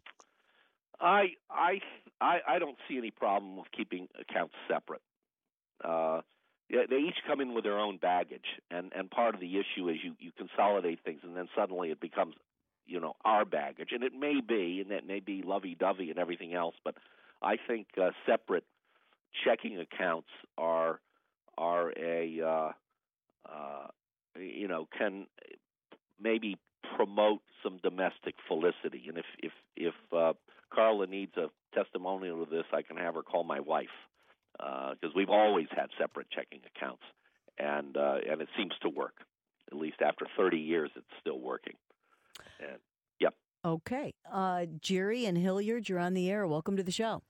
I, I, I, I don't see any problem with keeping accounts separate. Uh, they each come in with their own baggage, and, and part of the issue is you, you consolidate things, and then suddenly it becomes, you know, our baggage. And it may be, and it may be lovey-dovey and everything else, but I think uh, separate checking accounts are are a uh, uh, you know can maybe promote some domestic felicity. And if if if uh, Carla needs a testimonial of this, I can have her call my wife, because uh, we've always had separate checking accounts, and uh, and it seems to work. At least after thirty years, it's still working. And yep.
Okay, uh, Jerry and Hilliard, you're on the air. Welcome to the show.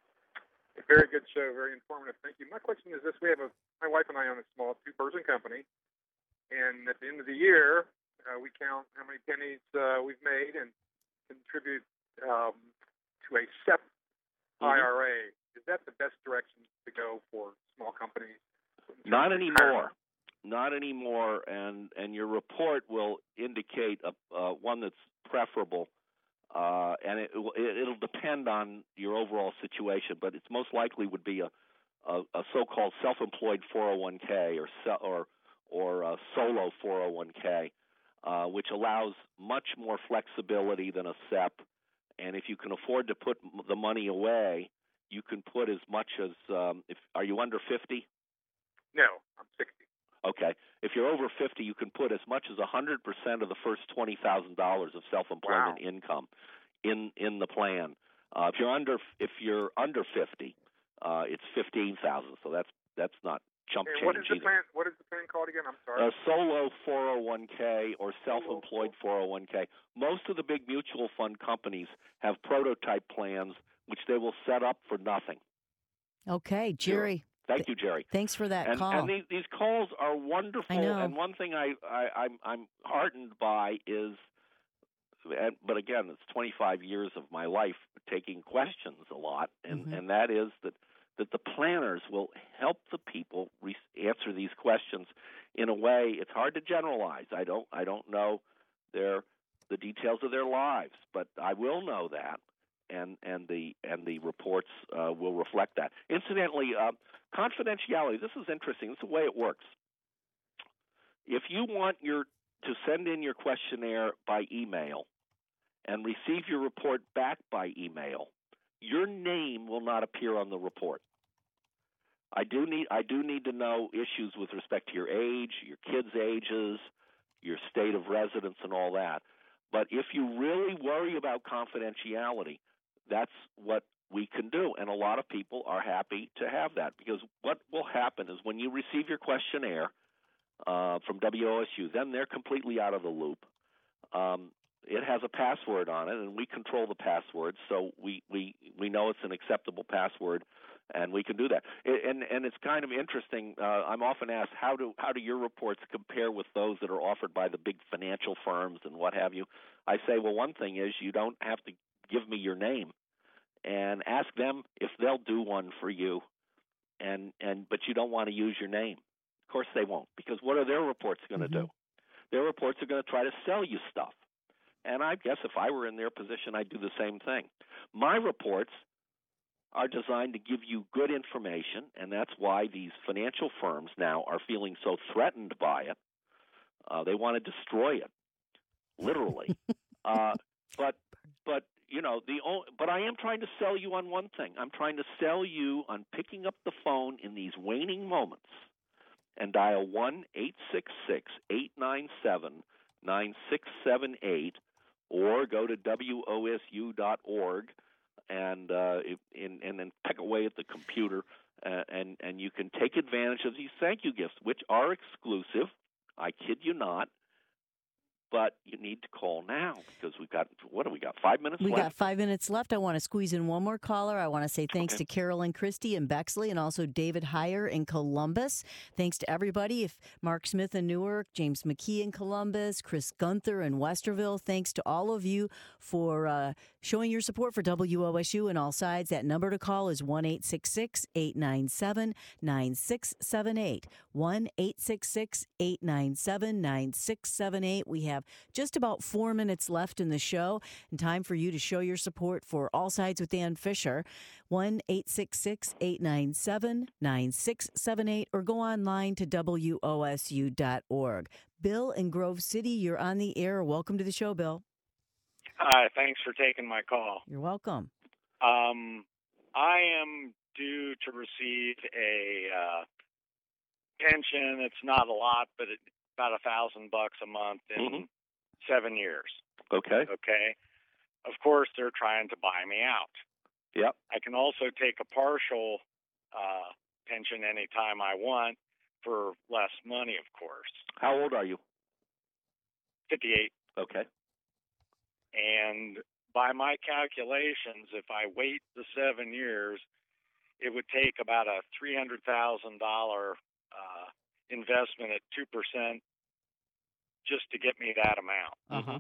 Very good show, very informative. Thank you. My question is this: we have a my wife and I own a small two-person company, and at the end of the year, uh, we count how many pennies uh, we've made and contribute um, to a S E P mm-hmm. I R A. Is that the best direction to go for small companies?
Not anymore. Not anymore. And and your report will indicate a uh, one that's preferable. Uh, and it, it, it'll depend on your overall situation, but it's most likely would be a, a, a so-called self-employed four oh one k or or or a solo four oh one k, uh, which allows much more flexibility than a S E P. And if you can afford to put the money away, you can put as much as um, if are you under fifty?
No, I'm sixty.
Okay. If you're over fifty, you can put as much as one hundred percent of the first twenty thousand dollars of self-employment
wow.
income in in the plan. Uh, if you're under if you're under fifty, uh, it's fifteen thousand. So that's that's not chump
and
change
what is the
either.
plan? What is the plan called again? I'm sorry.
A solo four oh one k or self-employed four oh one k. Most of the big mutual fund companies have prototype plans which they will set up for nothing.
Okay, Jerry.
Sure. Thank you, Jerry.
Thanks for that
and,
call.
And these, these calls are wonderful.
I know.
And one thing I, I, I'm, I'm heartened by is, and, but again, it's twenty-five years of my life taking questions a lot, and,
mm-hmm.
and that is that, that the planners will help the people re- answer these questions in a way. It's hard to generalize. I don't I don't know their the details of their lives, but I will know that. And, and the and the reports uh, will reflect that. Incidentally, uh, confidentiality. This is interesting. This is the way it works. If you want your to send in your questionnaire by email and receive your report back by email, your name will not appear on the report. I do need I do need to know issues with respect to your age, your kids' ages, your state of residence, and all that. But if you really worry about confidentiality, that's what we can do, and a lot of people are happy to have that, because what will happen is when you receive your questionnaire uh, from W O S U, then they're completely out of the loop. Um, it has a password on it, and we control the password, so we, we, we know it's an acceptable password, and we can do that. It, and and it's kind of interesting. Uh, I'm often asked, how do how do your reports compare with those that are offered by the big financial firms and what have you? I say, well, one thing is you don't have to give me your name, and ask them if they'll do one for you, and and but you don't want to use your name. Of course they won't, because what are their reports going to mm-hmm. do? Their reports are going to try to sell you stuff. And I guess if I were in their position, I'd do the same thing. My reports are designed to give you good information, and that's why these financial firms now are feeling so threatened by it. Uh, they want to destroy it, literally. uh, but but you know, the only, but I am trying to sell you on one thing. I'm trying to sell you on picking up the phone in these waning moments and dial one eight six six, eight nine seven, nine six seven eight or go to W O S U dot org and uh, and, and then peck away at the computer, uh, and, and you can take advantage of these thank you gifts, which are exclusive. I kid you not. But you need to call now because we've got, what do we got, five minutes
we
left?
We got five minutes left. I want to squeeze in one more caller. I want to say thanks
Okay.
to Carolyn Christie in Bexley and also David Heyer in Columbus. Thanks to everybody. If Mark Smith in Newark, James McKee in Columbus, Chris Gunther in Westerville. Thanks to all of you for uh, showing your support for W O S U and all sides. That number to call is one eight six six, eight nine seven, nine six seven eight. one eight six six, eight nine seven, nine six seven eight. We have just about four minutes left in the show and time for you to show your support for All Sides with Dan Fisher. one eight six six, eight nine seven, nine six seven eight or go online to W O S U dot org. Bill in Grove City, you're on the air. Welcome to the show, Bill.
Hi, thanks for taking my call.
You're welcome.
Um, I am due to receive a uh, pension. It's not a lot, but it's about a thousand bucks a month in
Mm-hmm.
seven years.
Okay.
Okay. Of course, they're trying to buy me out.
Yep.
I can also take a partial uh, pension anytime I want for less money, of course.
How old are you?
fifty-eight.
Okay.
And by my calculations, if I wait the seven years, it would take about a three hundred thousand dollars uh, investment at two percent just to get me that amount.
Uh-huh.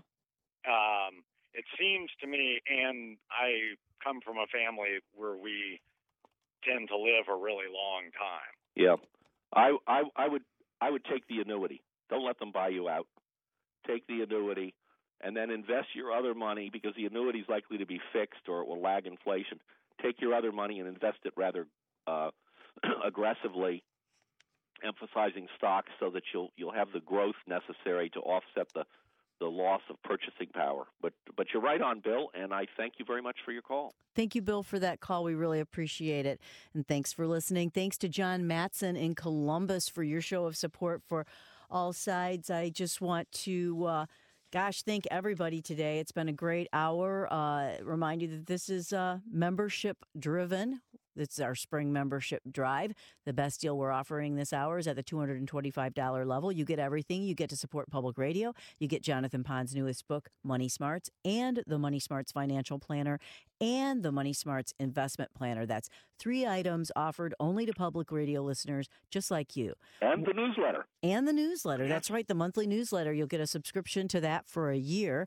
Um, it seems to me, and I come from a family where we tend to live a really long time.
Yeah. I, I, I would I would take the annuity. Don't let them buy you out. Take the annuity and then invest your other money because the annuity is likely to be fixed or it will lag inflation. Take your other money and invest it rather uh, aggressively, emphasizing stocks so that you'll you'll have the growth necessary to offset the, the loss of purchasing power. But but you're right on, Bill, and I thank you very much for your call.
Thank you, Bill, for that call. We really appreciate it. And thanks for listening. Thanks to John Matson in Columbus for your show of support for All Sides. I just want to, uh, gosh, thank everybody today. It's been a great hour. Uh, remind you that this is uh, membership driven. It's our spring membership drive. The best deal we're offering this hour is at the two hundred twenty-five dollars level. You get everything. You get to support public radio. You get Jonathan Pond's newest book, Money Smarts, and the Money Smarts Financial Planner, and the Money Smarts Investment Planner. That's three items offered only to public radio listeners just like you.
And the newsletter.
And the newsletter. That's right, the monthly newsletter. You'll get a subscription to that for a year.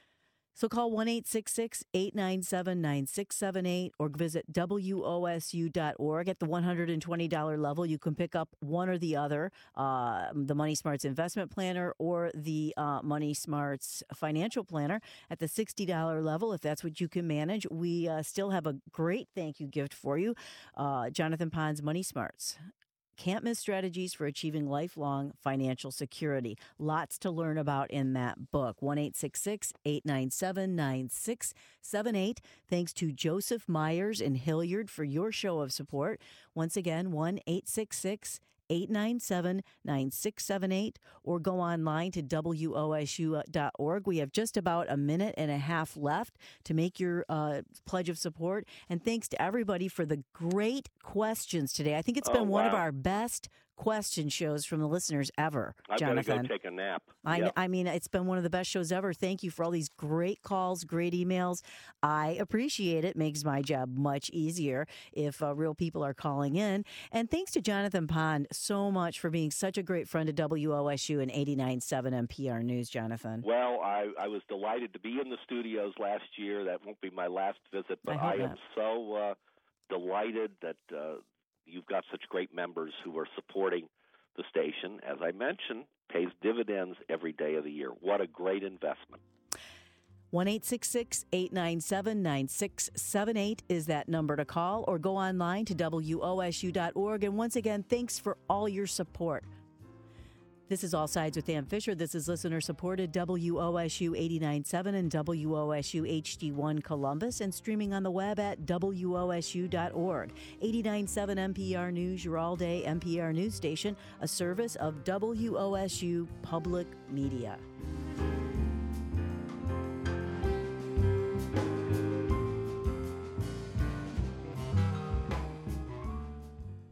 So call one eight six six, eight nine seven, nine six seven eight or visit W O S U dot org. At the one hundred twenty dollars level, you can pick up one or the other, uh, the Money Smarts Investment Planner or the uh, Money Smarts Financial Planner. At the sixty dollars level, if that's what you can manage, we uh, still have a great thank you gift for you. Uh, Jonathan Pond's Money Smarts. Can't miss strategies for achieving lifelong financial security. Lots to learn about in that book. one eight six six, eight nine seven, nine six seven eight. Thanks to Joseph Myers in Hilliard for your show of support. Once again, one eight six six, eight nine seven, nine six seven eight or go online to W O S U dot org. We have just about a minute and a half left to make your uh, pledge of support. And thanks to everybody for the great questions today. I think it's been
Oh,
one of
wow.
our best question shows from the listeners ever,
I
Jonathan.
better go take a nap.
I,
Yep.
I mean, it's been one of the best shows ever. Thank you for all these great calls, great emails. I appreciate it. Makes my job much easier if uh, real people are calling in. And thanks to Jonathan Pond so much for being such a great friend of W O S U and eighty-nine point seven N P R News, Jonathan.
Well, I, I was delighted to be in the studios last year. That won't be my last visit, but
I
I,
hope
am
not.
so uh, delighted that uh, you've got such great members who are supporting the station. As I mentioned, pays dividends every day of the year. What a great investment.
one eight six six, eight nine seven, nine six seven eight is that number to call or go online to W O S U dot org. And once again, thanks for all your support. This is All Sides with Dan Fisher. This is listener-supported W O S U eighty-nine point seven and W O S U H D one Columbus, and streaming on the web at W O S U dot org. eighty-nine point seven N P R News, your all-day N P R news station, a service of W O S U Public Media.